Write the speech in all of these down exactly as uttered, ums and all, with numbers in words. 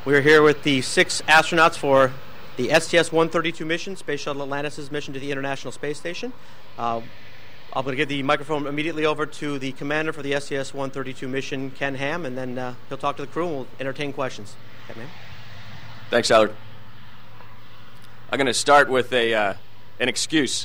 We're here with the six astronauts for the S T S one thirty-two mission, Space Shuttle Atlantis' mission to the International Space Station. Uh, I'm going to give the microphone immediately over to the commander for the S T S one thirty-two mission, Ken Ham, and then uh, he'll talk to the crew and we'll entertain questions. Ken Ham? Thanks, Allard. I'm going to start with a uh, an excuse.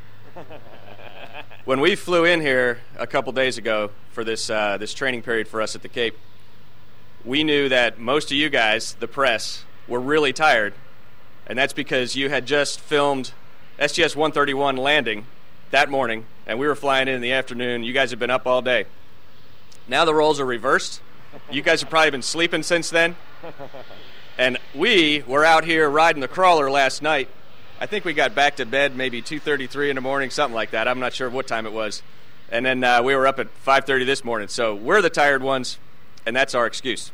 When we flew in here a couple days ago for this uh, this training period for us at the Cape, we knew that most of you guys, the press, were really tired, and that's because you had just filmed S T S one thirty-one landing that morning, and we were flying in in the afternoon. You guys have been up all day. Now the roles are reversed. You guys have probably been sleeping since then. And we were out here riding the crawler last night. I think we got back to bed maybe two thirty-three in the morning, something like that. I'm not sure what time it was. And then uh, we were up at five thirty this morning. So we're the tired ones, and that's our excuse.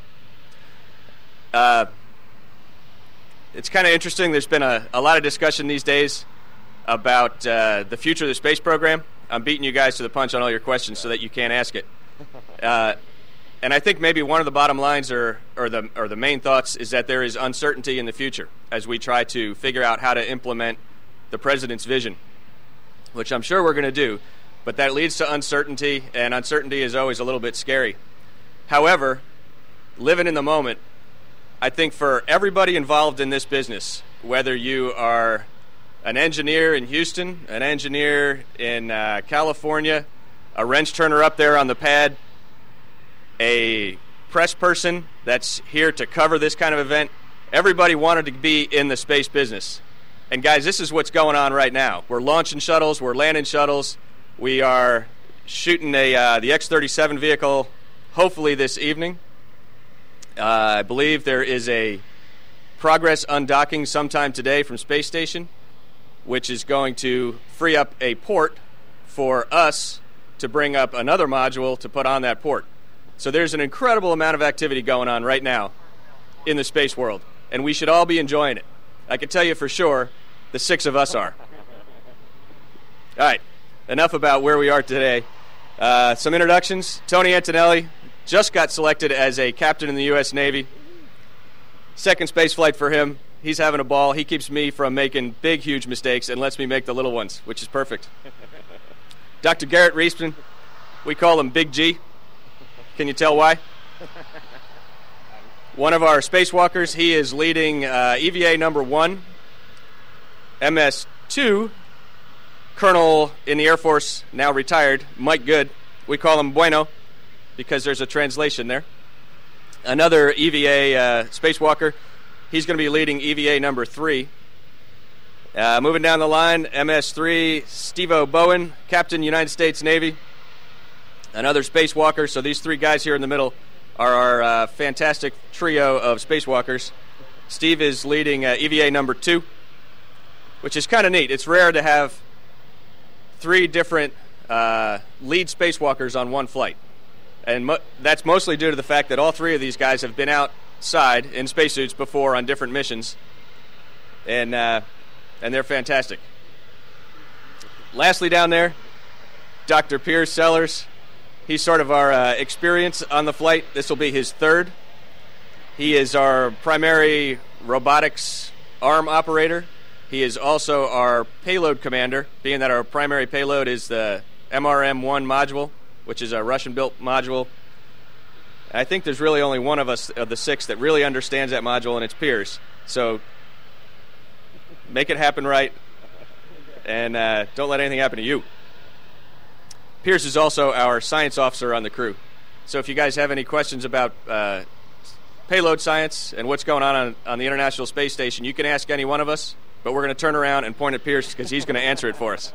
Uh, it's kind of interesting. There's been a, a lot of discussion these days about uh, the future of the space program. I'm beating you guys to the punch on all your questions so that you can't ask it. Uh, and I think maybe one of the bottom lines or, or, the, or the main thoughts is that there is uncertainty in the future as we try to figure out how to implement the president's vision, which I'm sure we're going to do. But that leads to uncertainty, and uncertainty is always a little bit scary. However, living in the moment, I think for everybody involved in this business, whether you are an engineer in Houston, an engineer in uh, California, a wrench turner up there on the pad, a press person that's here to cover this kind of event, everybody wanted to be in the space business. And guys, this is what's going on right now. We're launching shuttles, we're landing shuttles, we are shooting a uh, the X thirty-seven vehicle hopefully this evening. Uh, I believe there is a Progress undocking sometime today from Space Station, which is going to free up a port for us to bring up another module to put on that port. So there's an incredible amount of activity going on right now in the space world, and we should all be enjoying it. I can tell you for sure the six of us are. All right, enough about where we are today. Uh, some introductions. Tony Antonelli just got selected as a captain in the U S Navy. Second space flight for him. He's having a ball. He keeps me from making big, huge mistakes and lets me make the little ones, which is perfect. Doctor Garrett Reisman, we call him Big G. Can you tell why? One of our spacewalkers, he is leading uh, E V A number one, M S two, Colonel in the Air Force, now retired, Mike Good. We call him Bueno because there's a translation there. Another E V A uh, spacewalker, he's going to be leading E V A number three. Uh, moving down the line, M S three, Steve-O Bowen, Captain, United States Navy. Another spacewalker, so these three guys here in the middle are our uh, fantastic trio of spacewalkers. Steve is leading uh, E V A number two, which is kind of neat. It's rare to have three different uh, lead spacewalkers on one flight. And mo- that's mostly due to the fact that all three of these guys have been outside in spacesuits before on different missions. And, uh, and they're fantastic. Lastly down there, Doctor Piers Sellers. He's sort of our uh, experience on the flight. This will be his third. He is our primary robotics arm operator. He is also our payload commander, being that our primary payload is the M R M one module, which is a Russian-built module. I think there's really only one of us, of the six, that really understands that module, and it's Piers. So make it happen right, and uh, don't let anything happen to you. Piers is also our science officer on the crew. So if you guys have any questions about uh, payload science and what's going on, on on the International Space Station, you can ask any one of us, but we're going to turn around and point at Piers because he's going to answer it for us.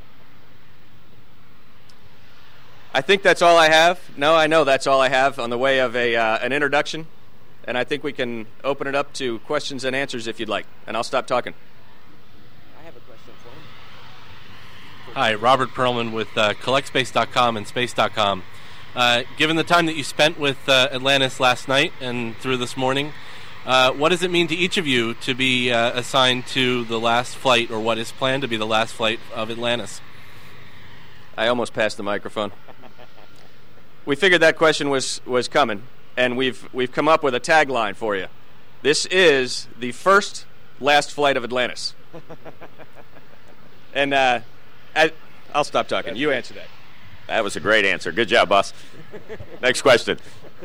I think that's all I have. No, I know that's all I have on the way of a uh, an introduction, and I think we can open it up to questions and answers if you'd like, and I'll stop talking. Hi, Robert Perlman with uh, collect space dot com and space dot com. Uh, given the time that you spent with uh, Atlantis last night and through this morning, uh, what does it mean to each of you to be uh, assigned to the last flight, or what is planned to be the last flight of Atlantis? I almost passed the microphone. We figured that question was, was coming. and we've we've come up with a tagline for you. This is the first last flight of Atlantis. and uh, I, I'll stop talking. You answer that. That was a great answer. Good job, boss. Next question.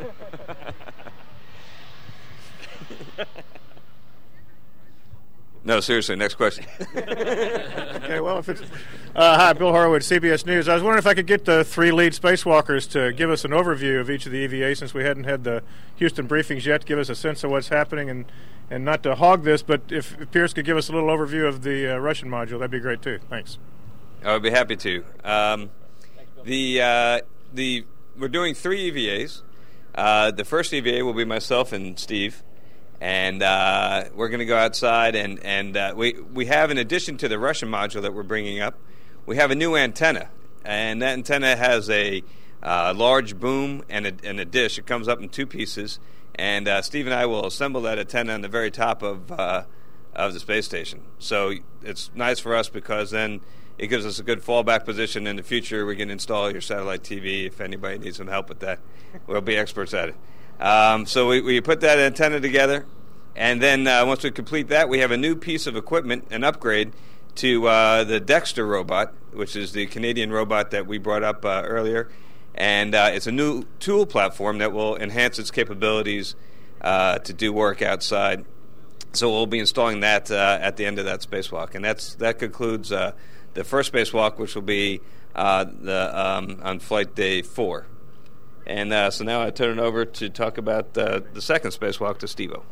No, seriously, next question. Okay, well, if it's... Uh, hi, Bill Horowitz, C B S News. I was wondering if I could get the three lead spacewalkers to give us an overview of each of the E V As, since we hadn't had the Houston briefings yet, give us a sense of what's happening, and, and not to hog this, but if, if Pierce could give us a little overview of the uh, Russian module, that'd be great, too. Thanks. I would be happy to. Um, the uh, the We're doing three E V As. Uh, the first E V A will be myself and Steve. And uh, we're going to go outside, and, and uh, we, we have, in addition to the Russian module that we're bringing up, we have a new antenna. And that antenna has a uh, large boom and a, and a dish. It comes up in two pieces. And uh, Steve and I will assemble that antenna on the very top of, uh, of the space station. So it's nice for us because then it gives us a good fallback position. In the future, we can install your satellite T V if anybody needs some help with that. We'll be experts at it. Um, so we, we put that antenna together, and then uh, once we complete that, we have a new piece of equipment, an upgrade to uh, the Dexter robot, which is the Canadian robot that we brought up uh, earlier. And uh, it's a new tool platform that will enhance its capabilities uh, to do work outside. So we'll be installing that uh, at the end of that spacewalk. And that's that concludes uh, the first spacewalk, which will be uh, the um, on flight day four. And uh, so now I turn it over to talk about uh, the second spacewalk to Steve-O.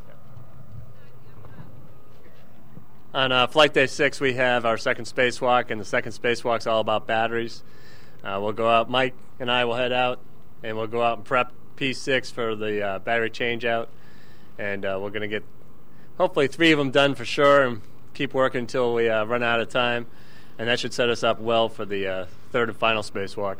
On uh, flight day six, we have our second spacewalk, and the second spacewalk's all about batteries. Uh, we'll go out, Mike and I will head out, and we'll go out and prep P six for the uh, battery changeout. And uh, we're going to get hopefully three of them done for sure, and keep working until we uh, run out of time. And that should set us up well for the uh, third and final spacewalk.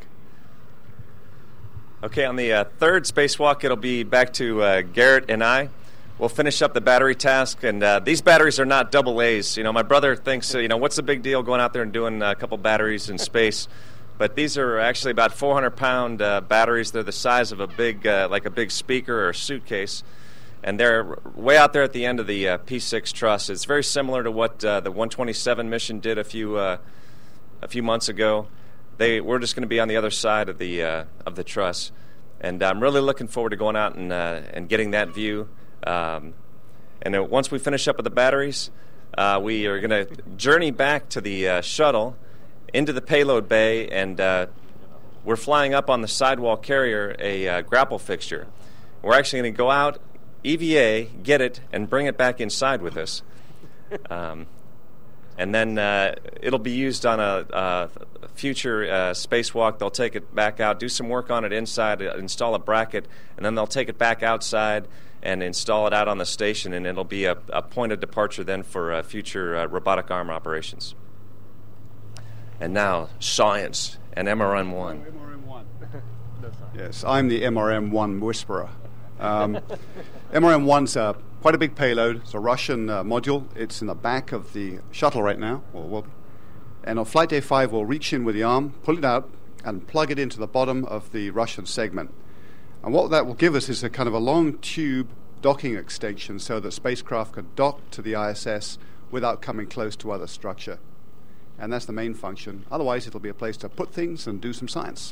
Okay, on the uh, third spacewalk, it'll be back to uh, Garrett and I. We'll finish up the battery task, and uh, these batteries are not double A's. You know, my brother thinks, uh, you know, what's the big deal going out there and doing a couple batteries in space? But these are actually about four hundred pound uh, batteries. They're the size of a big, uh, like a big speaker or a suitcase. And they're way out there at the end of the uh, P six truss. It's very similar to what uh, the one twenty-seven mission did a few uh, a few months ago. They, we're just going to be on the other side of the uh, of the truss, and I'm really looking forward to going out and uh, and getting that view. Um, and uh, once we finish up with the batteries, uh, we are going to journey back to the uh, shuttle into the payload bay, and uh, we're flying up on the sidewall carrier a uh, grapple fixture. We're actually going to go out, E V A, get it, and bring it back inside with us. Um, And then uh, it'll be used on a, a future uh, spacewalk. They'll take it back out, do some work on it inside, uh, install a bracket, and then they'll take it back outside and install it out on the station, and it'll be a, a point of departure then for uh, future uh, robotic arm operations. And now, science and M R M one. M R M one. Yes, I'm the M R M one whisperer. Um, M R M one's uh, quite a big payload. It's a Russian uh, module. It's in the back of the shuttle right now, or will be. And on flight day five, we'll reach in with the arm, pull it out, and plug it into the bottom of the Russian segment. And what that will give us is a kind of a long tube docking extension so that spacecraft can dock to the I S S without coming close to other structure. And that's the main function. Otherwise, it'll be a place to put things and do some science.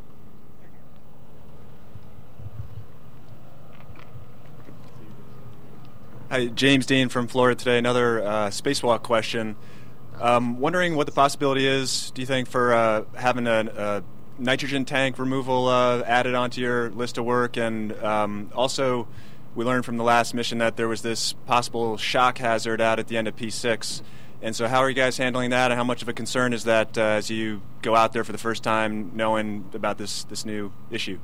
Hi, James Dean from Florida Today. Another uh, spacewalk question. Um, wondering what the possibility is, do you think, for uh, having a, a nitrogen tank removal uh, added onto your list of work? And um, also, we learned from the last mission that there was this possible shock hazard out at the end of P six. And so how are you guys handling that, and how much of a concern is that uh, as you go out there for the first time knowing about this, this new issue?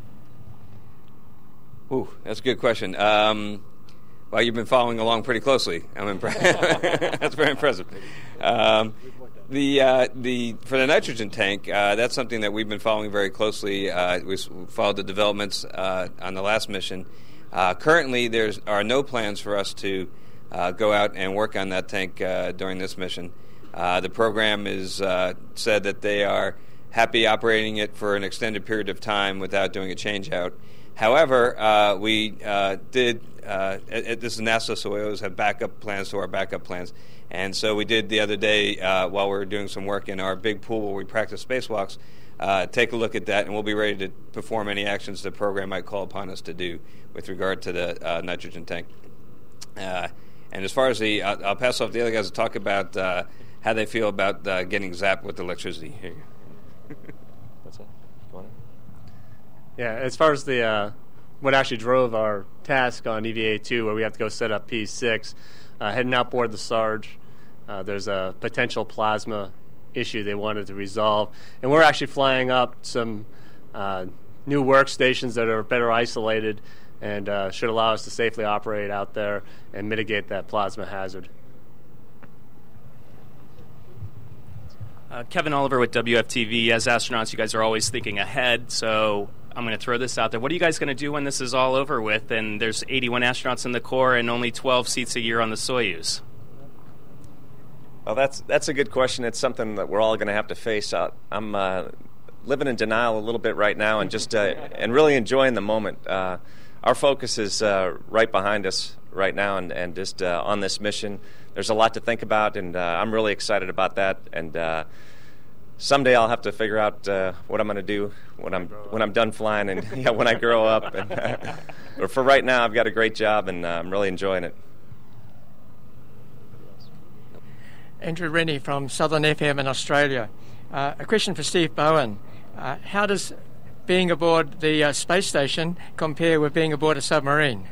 Ooh, that's a good question. Um, well, you've been following along pretty closely. I'm impressed. That's very impressive. Um, the uh, the for the nitrogen tank, uh, that's something that we've been following very closely. Uh, we followed the developments uh, on the last mission. Uh, currently, there are no plans for us to uh, go out and work on that tank uh, during this mission. Uh, the program is uh, said that they are happy operating it for an extended period of time without doing a change out. However, uh, we uh, did, uh, at, at, this is NASA, so we always have backup plans to our backup plans. And so we did the other day, uh, while we were doing some work in our big pool where we practice spacewalks, uh, take a look at that, and we'll be ready to perform any actions the program might call upon us to do with regard to the uh, nitrogen tank. Uh, and as far as the, I'll, I'll pass off the other guys to talk about uh, how they feel about uh, getting zapped with electricity. Here. What's that? Go on. Yeah, as far as the uh, what actually drove our task on E V A two, where we have to go set up P six, uh, heading outboard the Sarge, uh, there's a potential plasma issue they wanted to resolve, and we're actually flying up some uh, new workstations that are better isolated and uh, should allow us to safely operate out there and mitigate that plasma hazard. Uh, Kevin Oliver with W F T V. As astronauts, you guys are always thinking ahead, so I'm going to throw this out there. What are you guys going to do when this is all over with and there's eighty-one astronauts in the core and only twelve seats a year on the Soyuz? Well, that's that's a good question. It's something that we're all going to have to face. Uh, I'm uh, living in denial a little bit right now and just uh, and really enjoying the moment. Uh, our focus is uh, right behind us right now and, and just uh, on this mission. There's a lot to think about, and uh, I'm really excited about that. And uh, someday I'll have to figure out uh, what I'm going to do when I'm when I'm done flying and yeah, when I grow up. And, uh, but for right now, I've got a great job, and uh, I'm really enjoying it. Andrew Rennie from Southern F M in Australia. Uh, a question for Steve Bowen. Uh, how does being aboard the uh, space station compare with being aboard a submarine?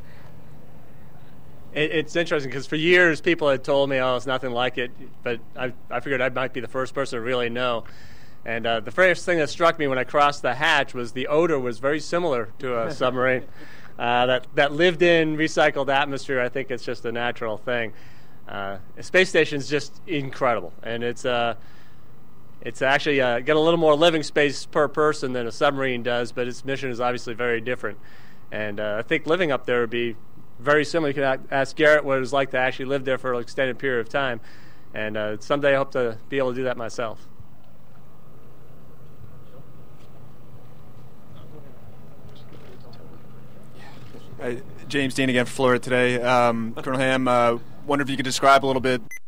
It, it's interesting because for years people had told me, oh, it's nothing like it, but I, I figured I might be the first person to really know. And uh, the first thing that struck me when I crossed the hatch was the odor was very similar to a submarine. uh, that, that lived in, recycled atmosphere, I think it's just a natural thing. Uh, a space station is just incredible, and it's uh, it's actually uh, got a little more living space per person than a submarine does, but its mission is obviously very different. And uh, I think living up there would be very similar. You can ask Garrett what it was like to actually live there for an extended period of time, and uh, someday I hope to be able to do that myself. Uh, James Dean again for Florida Today. Um, Colonel Ham, uh, wonder if you could describe a little bit